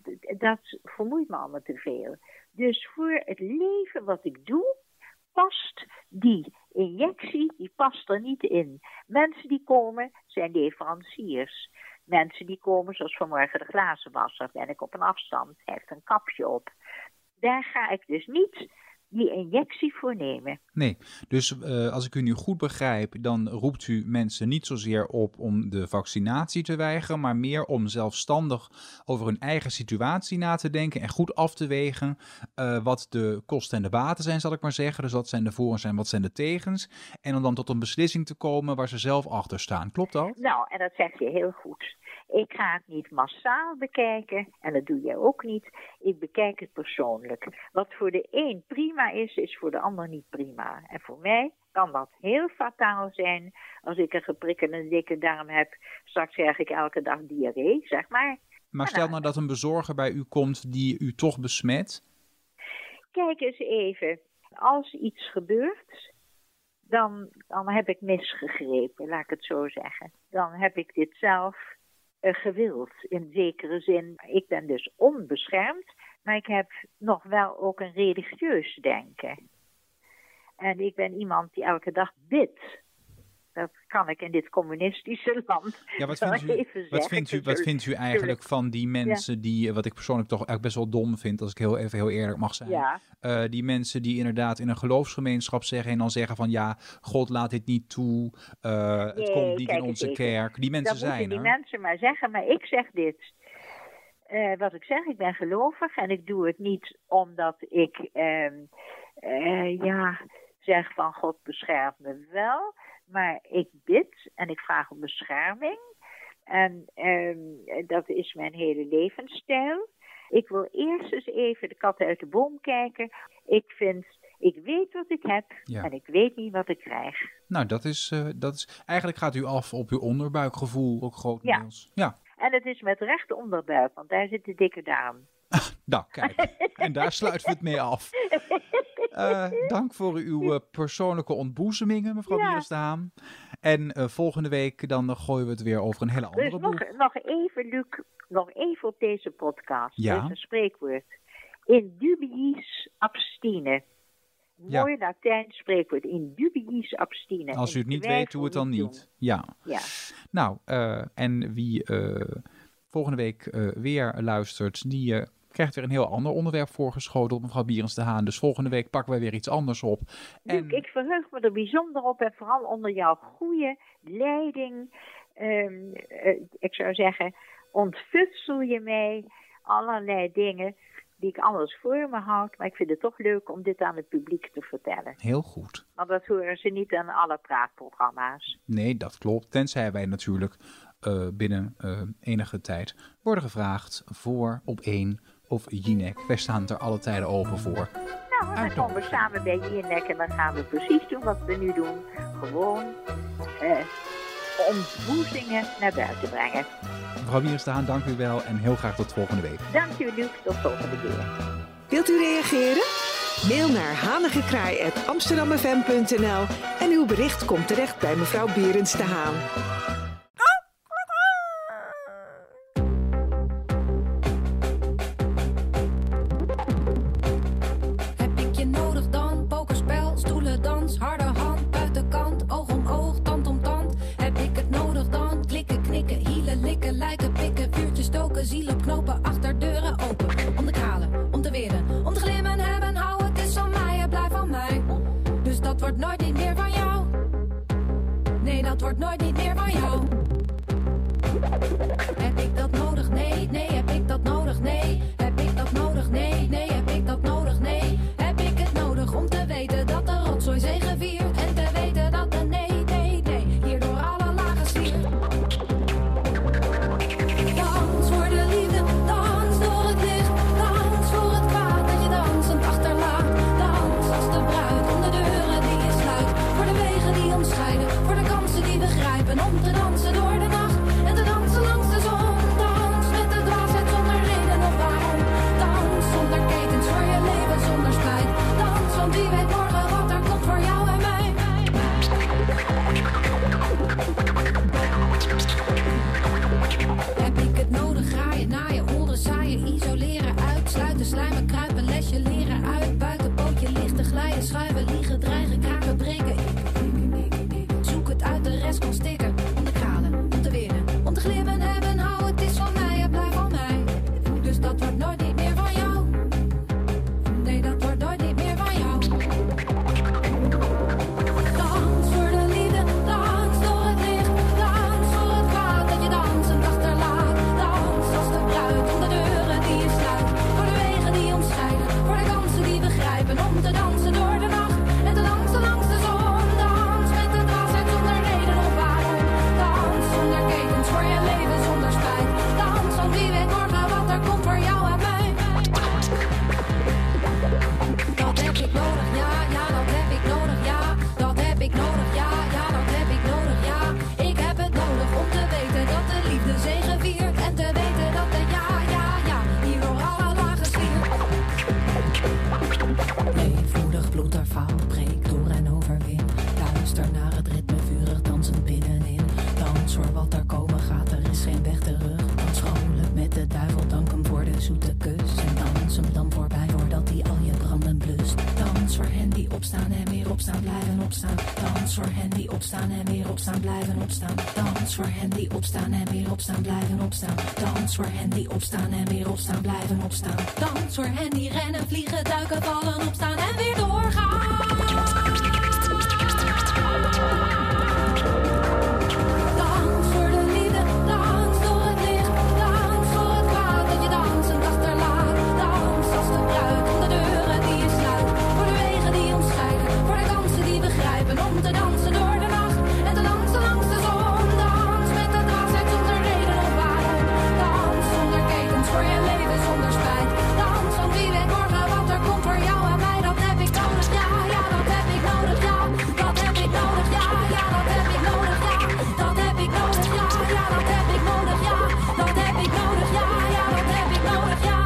dat vermoeit me allemaal te veel. Dus voor het leven wat ik doe, past die injectie, die past er niet in. Mensen die komen, zijn leveranciers. Mensen die komen, zoals vanmorgen de glazenwasser, ben ik op een afstand, hij heeft een kapje op. Daar ga ik dus niet die injectie voor nemen. Nee, dus als ik u nu goed begrijp, dan roept u mensen niet zozeer op om de vaccinatie te weigeren, maar meer om zelfstandig over hun eigen situatie na te denken en goed af te wegen wat de kosten en de baten zijn, zal ik maar zeggen. Dus wat zijn de voor's en wat zijn de tegens. En om dan tot een beslissing te komen waar ze zelf achter staan. Klopt dat? Nou, en dat zeg je heel goed. Ik ga het niet massaal bekijken, en dat doe jij ook niet. Ik bekijk het persoonlijk. Wat voor de een prima is voor de ander niet prima. En voor mij kan dat heel fataal zijn als ik een geprikkelende dikke darm heb. Straks krijg ik elke dag diarree, zeg maar. Maar stel nou dat een bezorger bij u komt die u toch besmet. Kijk eens even. Als iets gebeurt, dan heb ik misgegrepen, laat ik het zo zeggen. Dan heb ik dit zelf gewild, in zekere zin. Ik ben dus onbeschermd, maar ik heb nog wel ook een religieus denken. En ik ben iemand die elke dag bidt. Dat kan ik in dit communistische land. Ja, wat vindt u eigenlijk van die mensen die, wat ik persoonlijk toch eigenlijk best wel dom vind, als ik heel eerlijk mag zijn. Ja. Die mensen die inderdaad in een geloofsgemeenschap zeggen en dan zeggen van ja, God laat dit niet toe, het komt niet in onze kerk. Die mensen zijn er. Dat moeten die mensen maar zeggen, maar ik zeg dit. Wat ik zeg, ik ben gelovig en ik doe het niet omdat ik zeg van God beschermt me wel. Maar ik bid en ik vraag om bescherming. En dat is mijn hele levensstijl. Ik wil eerst eens even de kat uit de boom kijken. Ik weet wat ik heb en ik weet niet wat ik krijg. Nou, dat is eigenlijk gaat u af op uw onderbuikgevoel ook grotendeels. Ja. En het is met rechte onderbuik, want daar zit de dikke darm. Nou, kijk. En daar sluiten we het mee af. Dank voor uw persoonlijke ontboezemingen, mevrouw Bierens de Haan. En volgende week dan gooien we het weer over een hele andere boeg. Nog even, Luc, nog even op deze podcast. Ja. Dat is een spreekwoord. In dubiis abstine. Mooi Latijn spreekwoord. In dubiis abstine. Als u het niet weet, doe het dan niet. Ja. Nou, en wie volgende week weer luistert, die krijgt weer een heel ander onderwerp voorgeschoteld, mevrouw Bierens de Haan. Dus volgende week pakken wij weer iets anders op. Luc, ik verheug me er bijzonder op en vooral onder jouw goede leiding ik zou zeggen, ontfutsel je mij allerlei dingen die ik anders voor me houd. Maar ik vind het toch leuk om dit aan het publiek te vertellen. Heel goed. Want dat horen ze niet aan alle praatprogramma's. Nee, dat klopt. Tenzij wij natuurlijk binnen enige tijd worden gevraagd voor Op1 of Jinek. Wij staan er alle tijden open voor. Nou, dan komen we samen bij Jinek en dan gaan we precies doen wat we nu doen. Gewoon ontboezingen naar buiten brengen. Mevrouw Bierens de Haan, dank u wel en heel graag tot volgende week. Dank u, Luc. Tot volgende keer. Wilt u reageren? Mail naar hanigekraai@amsterdamfm.nl en uw bericht komt terecht bij mevrouw Bierens de Haan. Heb ik je nodig dan? Pokerspel, stoelen, dans, harde hand, buitenkant, oog om oog, tand om tand. Heb ik het nodig dan? Klikken, knikken, hielen, likken, lijken, pikken, vuurtjes stoken, ziel op knopen, achterdeuren open. Om de kralen, om te weren, om te glimmen, hebben, houden, het is van mij, het blijft van mij. Dus dat wordt nooit niet meer van jou. Nee, dat wordt nooit niet meer van jou. Heb ik dat nodig? Nee, nee, heb ik dat nodig? Nee. Heb ik dat nodig? Nee, nee, heb ik dat nodig? Nee. Heb ik het nodig om te weten dat de rotzooi zegeviert en te weten dat de nee, nee, nee hier door alle lagen zwiert. Dans voor de liefde, dans door het licht, dans voor het kwaad dat je dansend achterlaat. Dans als de bruid om de deuren die je sluit, voor de wegen die ons scheiden, voor de kansen die we grijpen om te dansen door de nacht en te dansen langs de zon. Dans met de dwaasheid zonder reden of waarom. Dans zonder ketens voor je leven zonder spijt. Dans, want wie weet morgen wat er komt voor jou en mij. Heb ik het nodig? Graaien, naaien, oren zaaien, isoleren, uitsluiten, slijmen, kruipen, lesje leren, uit, buiten, pootje lichten, glijden, schuiven, liegen, dreigen, kraken, breken. Ik zoek het uit, de rest kan stikken. Om te kralen, om te weren, om te glimmen, hebben, houden, het is van mij, het blijft van mij. Dus dat wordt nooit niet meer van jou. Nee, dat wordt nooit niet meer van jou. Dans voor de liefde, dans door het licht, dans voor het kwaad dat je dansend achterlaat. Dans als de bruid om de deuren die je sluit, voor de wegen die ons scheiden, voor de kansen die we grijpen om te dansen door de nacht en te dansen langs de zon. Dans met de dwaasheid zonder reden of waarom. Dans zonder ketens voor je leven zonder spijt. Dans, want wie weet morgen wat er komt voor jou en mij. Dat heb ik nodig, ja, ja, dat heb ik nodig, ja. Dat heb ik nodig, ja, ja, dat heb ik nodig, ja. Ik heb het nodig om te weten dat de liefde zegeviert en te weten dat de ja, ja, ja hier door alle lagen zwiert. Levenvoedig bloed er fout, breek door en overwin. Luister naar het ritme, vurig dansend binnenin. Dans voor wat er komen gaat, er is geen weg terug. Dans vrolijk met de duivel, dank hem voor de zoete kus. En dans hem dan voorbij voordat hij al je branden blust. Dans voor hen die opstaan en weer opstaan, blijven opstaan. Dans voor hen die opstaan en weer opstaan, blijven opstaan. Dans voor hen die opstaan en weer opstaan, blijven opstaan. Dans voor hen die opstaan en weer opstaan, blijven opstaan. Dans voor hen die rennen, vliegen, duiken, vallen, opstaan en weer doorgaan. Dans voor de liefde, dans door het licht, dans voor het kwaad dat je dansend achterlaat. Dans als de bruid om de deuren die je sluit, voor de wegen die ons scheiden, voor de kansen die we grijpen om te dansen door de nacht en te dansen langs de zon. Dans met de dwaasheid zonder reden of waarom. Dans zonder ketens voor je leven zonder spijt. Dans, want wie weet morgen wat er komt voor jou en mij. Dat heb ik nodig, ja, ja, dat heb ik nodig, ja. Dat heb ik nodig, ja, ja, dat heb ik nodig, ja. Dat heb ik nodig, ja, ja, dat heb ik nodig, ja. Dat heb ik nodig, ja, ja, dat heb ik nodig, ja.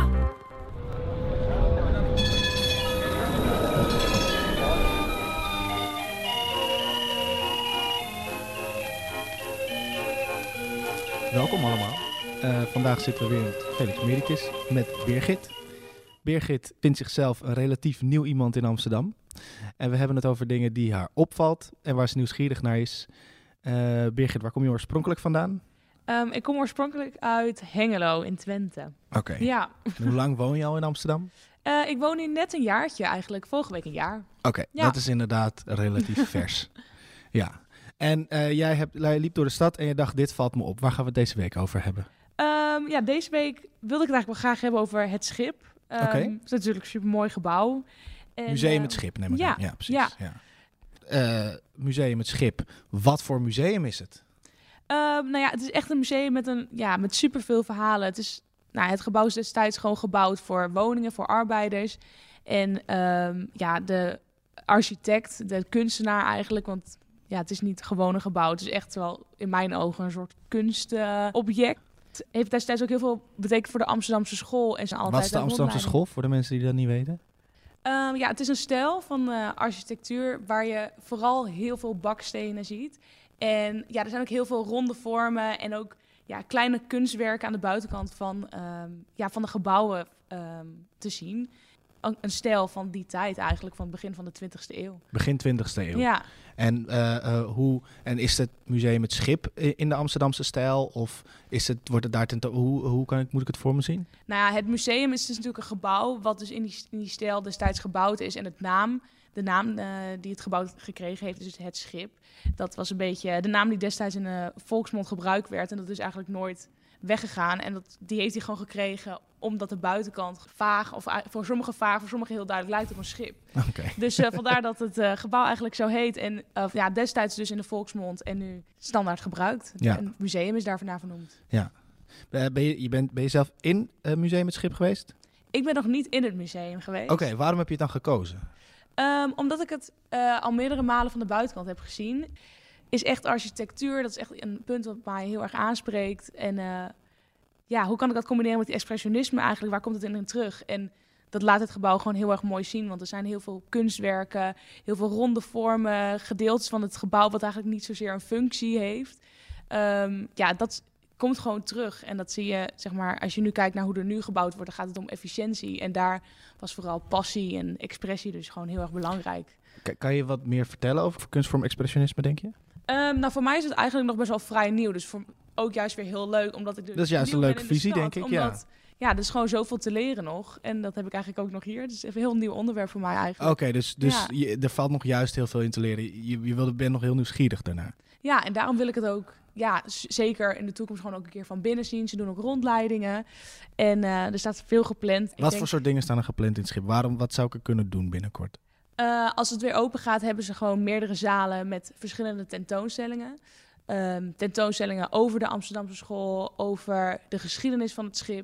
Welkom allemaal. Vandaag zitten we weer in het Felix Medicus met Birgit. Birgit vindt zichzelf een relatief nieuw iemand in Amsterdam. En we hebben het over dingen die haar opvalt en waar ze nieuwsgierig naar is. Birgit, waar kom je oorspronkelijk vandaan? Ik kom oorspronkelijk uit Hengelo in Twente. Oké. Ja. Hoe lang woon je al in Amsterdam? Ik woon hier net een jaartje eigenlijk. Volgende week een jaar. Oké, Ja. dat is inderdaad relatief vers. Ja. En jij liep door de stad en je dacht, dit valt me op. Waar gaan we het deze week over hebben? Deze week wilde ik het eigenlijk wel graag hebben over het schip. Oké. Het is natuurlijk een supermooi gebouw. En, Museum Het Schip, neem ik aan. Ja, precies. Ja. Museum Het Schip. Wat voor museum is het? Het is echt een museum met superveel verhalen. Het gebouw is destijds gewoon gebouwd voor woningen, voor arbeiders. En de architect, de kunstenaar eigenlijk, want het is niet gewoon een gebouw. Het is echt wel in mijn ogen een soort kunstobject. Heeft destijds ook heel veel betekend voor de Amsterdamse school. En zijn altijd Wat is de Amsterdamse school, voor de mensen die dat niet weten? Het is een stijl van architectuur waar je vooral heel veel bakstenen ziet. En er zijn ook heel veel ronde vormen en ook kleine kunstwerken aan de buitenkant van de gebouwen te zien. Een stijl van die tijd eigenlijk, van het begin van de 20e eeuw. Begin 20e eeuw. Ja. En is het museum Het Schip in de Amsterdamse stijl? Of wordt het daar moet ik het voor me zien? Nou ja, het museum is dus natuurlijk een gebouw wat dus in die stijl destijds gebouwd is. En de naam die het gebouw gekregen heeft, is dus Het Schip. Dat was een beetje de naam die destijds in de volksmond gebruikt werd. En dat is eigenlijk nooit weggegaan. En die heeft hij gewoon gekregen omdat de buitenkant vaag, of voor sommigen vaag, voor sommigen heel duidelijk lijkt op een schip. Okay. Dus vandaar dat het gebouw eigenlijk zo heet. En destijds dus in de volksmond en nu standaard gebruikt. Ja. Een museum is daarvoor naar vernoemd. Ja. Ben je zelf in Museum Het Schip geweest? Ik ben nog niet in het museum geweest. Oké, waarom heb je het dan gekozen? Omdat ik het al meerdere malen van de buitenkant heb gezien. Is echt architectuur, dat is echt een punt wat mij heel erg aanspreekt. En hoe kan ik dat combineren met die expressionisme eigenlijk? Waar komt het in terug? En dat laat het gebouw gewoon heel erg mooi zien. Want er zijn heel veel kunstwerken, heel veel ronde vormen, gedeeltes van het gebouw wat eigenlijk niet zozeer een functie heeft. Dat komt gewoon terug. En dat zie je, zeg maar, als je nu kijkt naar hoe er nu gebouwd wordt, dan gaat het om efficiëntie. En daar was vooral passie en expressie dus gewoon heel erg belangrijk. Kan je wat meer vertellen over kunstvorm expressionisme, denk je? Voor mij is het eigenlijk nog best wel vrij nieuw. Dus ook juist weer heel leuk, omdat ik dat is juist een leuke visie, denk ik. Er is gewoon zoveel te leren nog. En dat heb ik eigenlijk ook nog hier. Het is een heel nieuw onderwerp voor mij eigenlijk. Oké, dus er valt nog juist heel veel in te leren. Je bent nog heel nieuwsgierig daarnaar. Ja, en daarom wil ik het ook zeker in de toekomst gewoon ook een keer van binnen zien. Ze doen ook rondleidingen. En er staat veel gepland. Wat voor soort dingen staan er gepland in het schip? Wat zou ik er kunnen doen binnenkort? Als het weer open gaat, hebben ze gewoon meerdere zalen met verschillende tentoonstellingen. Tentoonstellingen over de Amsterdamse school, over de geschiedenis van het schip.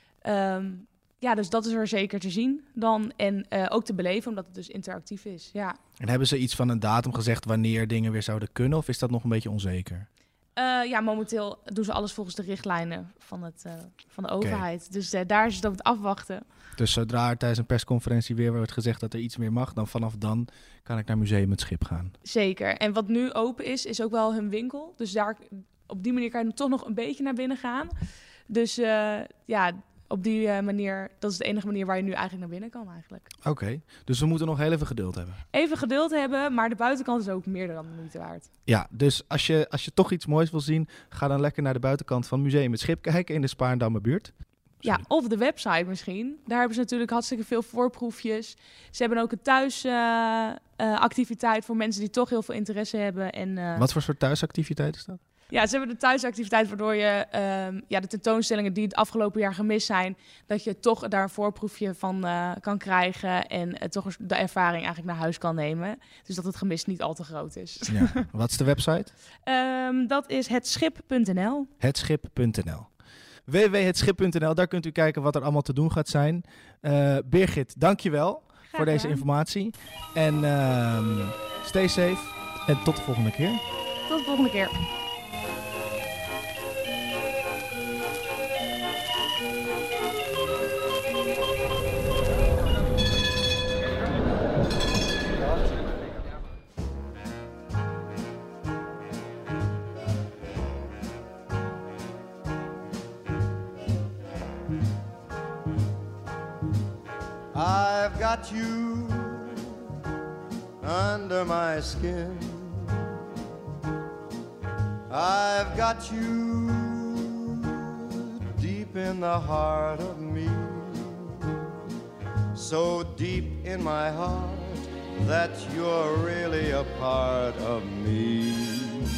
Dus dat is er zeker te zien dan. En ook te beleven, omdat het dus interactief is. Ja. En hebben ze iets van een datum gezegd wanneer dingen weer zouden kunnen? Of is dat nog een beetje onzeker? Momenteel doen ze alles volgens de richtlijnen van de overheid. Okay. Dus daar is het op het afwachten. Dus zodra er tijdens een persconferentie weer wordt gezegd dat er iets meer mag, dan vanaf dan kan ik naar Museum Het Schip gaan. Zeker. En wat nu open is ook wel hun winkel. Dus op die manier kan je toch nog een beetje naar binnen gaan. Dus op die manier, dat is de enige manier waar je nu eigenlijk naar binnen kan eigenlijk. Oké, dus we moeten nog heel even geduld hebben. Even geduld hebben, maar de buitenkant is ook meer dan de moeite waard. Ja, dus als je toch iets moois wil zien, ga dan lekker naar de buitenkant van Museum Het Schip kijken in de Spaarndammer buurt. Ja, of de website misschien. Daar hebben ze natuurlijk hartstikke veel voorproefjes. Ze hebben ook een thuisactiviteit voor mensen die toch heel veel interesse hebben. En, wat voor soort thuisactiviteit is dat? Ja, ze hebben de thuisactiviteit waardoor je de tentoonstellingen die het afgelopen jaar gemist zijn, dat je toch daar een voorproefje van kan krijgen en toch de ervaring eigenlijk naar huis kan nemen. Dus dat het gemis niet al te groot is. Ja. Wat is de website? Dat is hetschip.nl. Hetschip.nl. www.hetschip.nl, daar kunt u kijken wat er allemaal te doen gaat zijn. Birgit, dankjewel voor deze informatie. En stay safe en tot de volgende keer. Tot de volgende keer. I've got you under my skin. I've got you deep in the heart of me. So deep in my heart that you're really a part of me.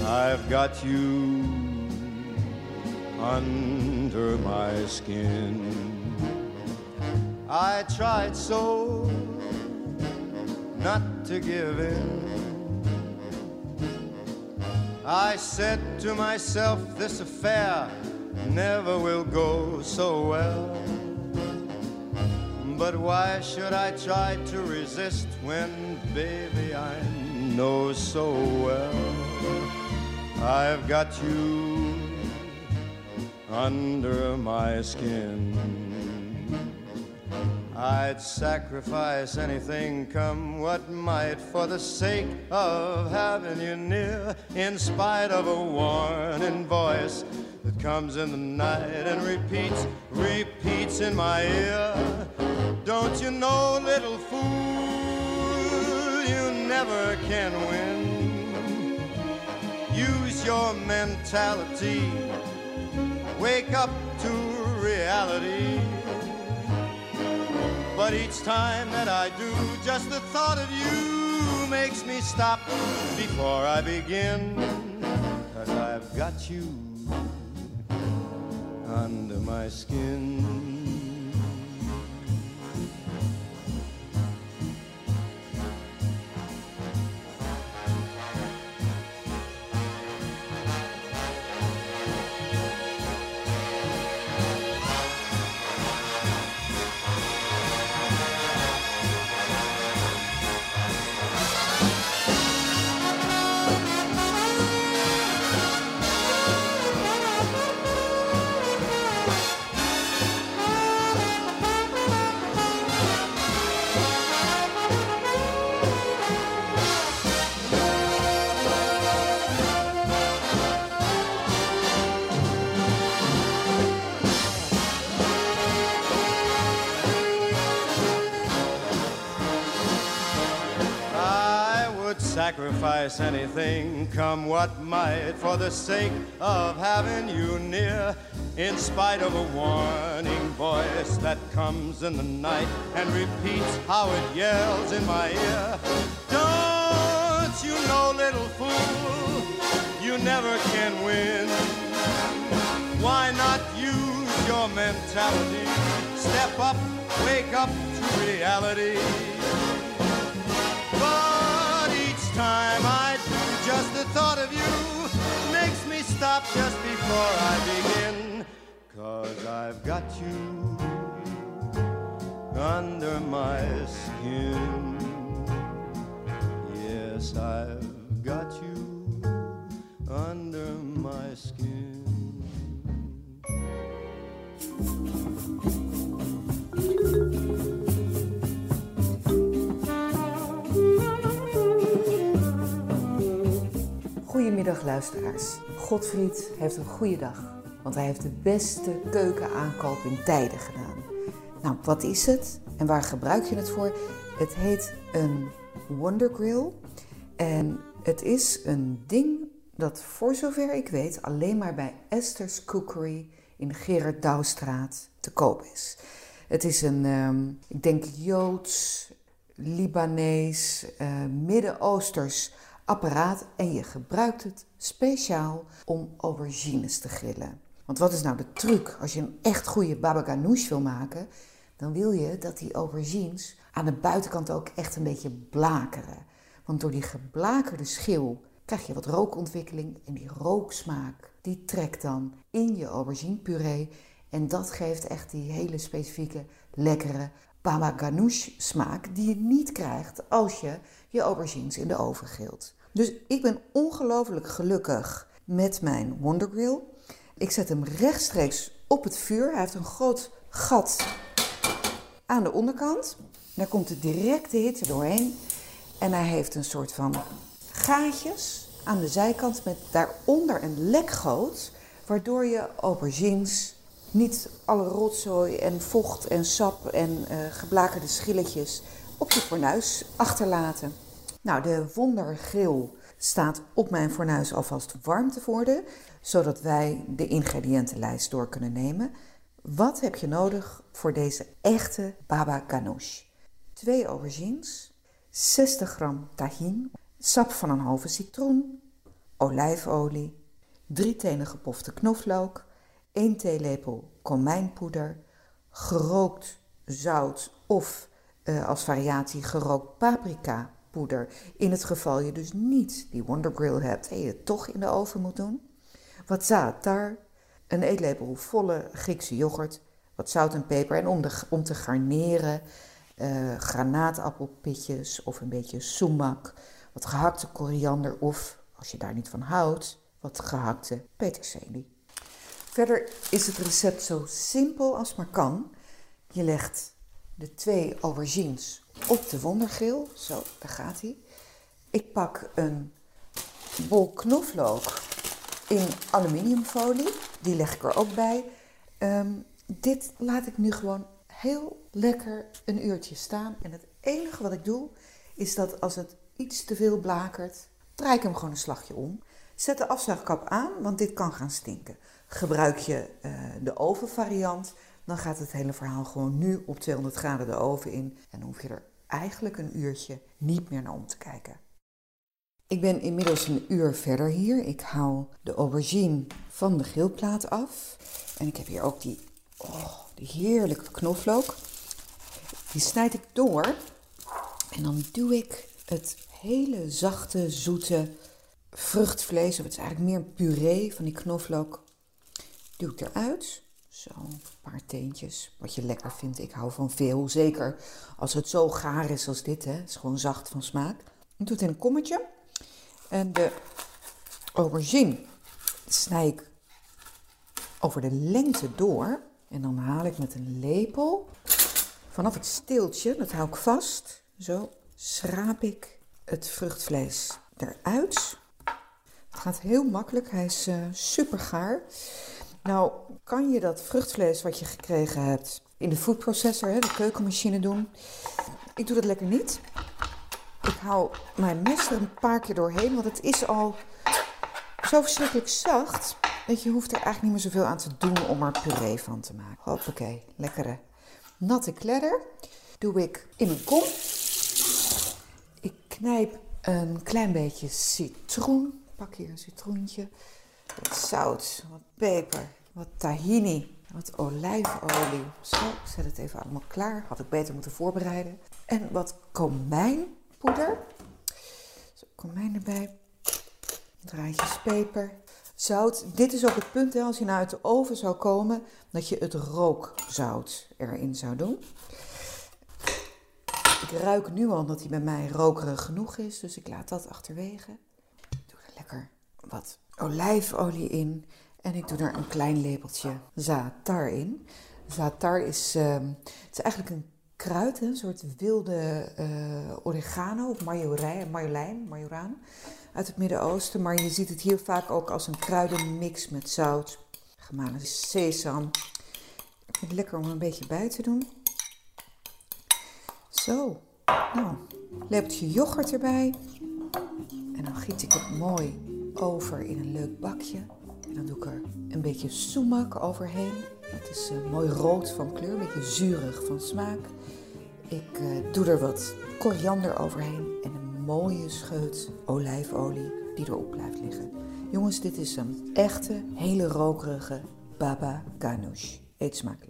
I've got you under my skin. I tried so not to give in. I said to myself, this affair never will go so well. But why should I try to resist when, baby, I know so well I've got you under my skin. I'd sacrifice anything, come what might, for the sake of having you near, in spite of a warning voice that comes in the night and repeats in my ear. Don't you know, little fool, you never can win. Use your mentality, wake up to reality. But each time that I do, just the thought of you makes me stop before I begin. 'Cause I've got you under my skin. Sacrifice anything, come what might, for the sake of having you near, in spite of a warning voice that comes in the night and repeats how it yells in my ear. Don't you know, little fool, you never can win. Why not use your mentality? Step up, wake up to reality. But each time I do, just the thought of you makes me stop just before I begin. 'Cause I've got you under my skin. Yes, I've got you under my skin. Goedemiddag luisteraars. Godfried heeft een goede dag, want hij heeft de beste keukenaankoop in tijden gedaan. Nou, wat is het en waar gebruik je het voor? Het heet een Wonder Grill en het is een ding dat voor zover ik weet alleen maar bij Esther's Cookery in Gerard Douwstraat te koop is. Het is een, ik denk Joods, Libanees, Midden-Oosters apparaat en je gebruikt het speciaal om aubergines te grillen. Want wat is nou de truc? Als je een echt goede baba ganoush wil maken, dan wil je dat die aubergines aan de buitenkant ook echt een beetje blakeren. Want door die geblakerde schil krijg je wat rookontwikkeling en die rooksmaak die trekt dan in je auberginepuree en dat geeft echt die hele specifieke lekkere baba ganoush smaak die je niet krijgt als je je aubergines in de oven grilt. Dus ik ben ongelooflijk gelukkig met mijn Wonder Grill. Ik zet hem rechtstreeks op het vuur. Hij heeft een groot gat aan de onderkant. Daar komt de directe hitte doorheen. En hij heeft een soort van gaatjes aan de zijkant met daaronder een lekgoot, waardoor je aubergines niet alle rotzooi en vocht en sap en geblakerde schilletjes op je fornuis achterlaten. Nou, de Wonder Grill staat op mijn fornuis alvast warm te worden, zodat wij de ingrediëntenlijst door kunnen nemen. Wat heb je nodig voor deze echte baba ganoush? 2 aubergines, 60 gram tahin, sap van een halve citroen, olijfolie, 3 tenen gepofte knoflook, 1 theelepel komijnpoeder, gerookt zout of als variatie gerookt paprikapoeder. In het geval je dus niet die Wonder Grill hebt en je het toch in de oven moet doen. Wat zaatar, een eetlepel volle Griekse yoghurt, wat zout en peper. En om te garneren, granaatappelpitjes of een beetje sumac, wat gehakte koriander of, als je daar niet van houdt, wat gehakte peterselie. Verder is het recept zo simpel als maar kan. Je legt de 2 aubergines op de Wonder Grill. Zo, daar gaat hij. Ik pak een bol knoflook in aluminiumfolie. Die leg ik er ook bij. Dit laat ik nu gewoon heel lekker een uurtje staan. En het enige wat ik doe, is dat als het iets te veel blakert, draai ik hem gewoon een slagje om. Zet de afzuigkap aan, want dit kan gaan stinken. Gebruik je de ovenvariant, dan gaat het hele verhaal gewoon nu op 200 graden de oven in. En dan hoef je er eigenlijk een uurtje niet meer naar om te kijken. Ik ben inmiddels een uur verder hier. Ik haal de aubergine van de grillplaat af. En ik heb hier ook die heerlijke knoflook. Die snijd ik door. En dan doe ik het hele zachte, zoete vruchtvlees, of het is eigenlijk meer een puree van die knoflook, doe ik eruit. Zo, een paar teentjes, wat je lekker vindt. Ik hou van veel, zeker als het zo gaar is als dit. Het is gewoon zacht van smaak. Ik doe het in een kommetje. En de aubergine snij ik over de lengte door. En dan haal ik met een lepel vanaf het steeltje, dat hou ik vast. Zo schraap ik het vruchtvlees eruit. Het gaat heel makkelijk, hij is super gaar. Nou, kan je dat vruchtvlees wat je gekregen hebt in de foodprocessor, de keukenmachine doen? Ik doe dat lekker niet. Ik hou mijn mes er een paar keer doorheen, want het is al zo verschrikkelijk zacht. Dat je hoeft er eigenlijk niet meer zoveel aan te doen om er puree van te maken. Hoppakee, lekkere natte kledder doe ik in een kom. Ik knijp een klein beetje citroen. Pak hier een citroentje. Wat zout, wat peper, wat tahini, wat olijfolie. Zo, ik zet het even allemaal klaar. Had ik beter moeten voorbereiden. En wat komijnpoeder. Zo, komijn erbij. Draadjes peper. Zout. Dit is ook het punt, hè, als je nou uit de oven zou komen, dat je het rookzout erin zou doen. Ik ruik nu al dat hij bij mij rokerig genoeg is, dus ik laat dat achterwege. Ik doe er lekker wat olijfolie in en ik doe er een klein lepeltje zaatar in. Zaatar is, het is eigenlijk een kruid, een soort wilde oregano of majoraan uit het Midden-Oosten. Maar je ziet het hier vaak ook als een kruidenmix met zout, gemalen sesam. Ik vind het lekker om er een beetje bij te doen. Zo, nou, lepeltje yoghurt erbij. En dan giet ik het mooi over in een leuk bakje. En dan doe ik er een beetje sumac overheen. Het is mooi rood van kleur, een beetje zuurig van smaak. Ik doe er wat koriander overheen en een mooie scheut olijfolie die erop blijft liggen. Jongens, dit is een echte, hele rokerige baba ganoush. Eet smakelijk.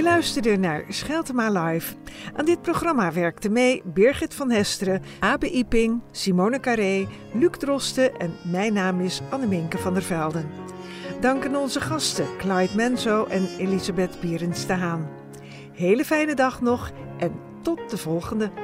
Je luisterde naar Scheltema Live. Aan dit programma werkten mee Birgit van Hesteren, Abe Iping, Simone Carré, Luc Drosten en mijn naam is Anneminke van der Velden. Dank aan onze gasten Clyde Menzo en Elisabeth Bierens de Haan. Hele fijne dag nog en tot de volgende.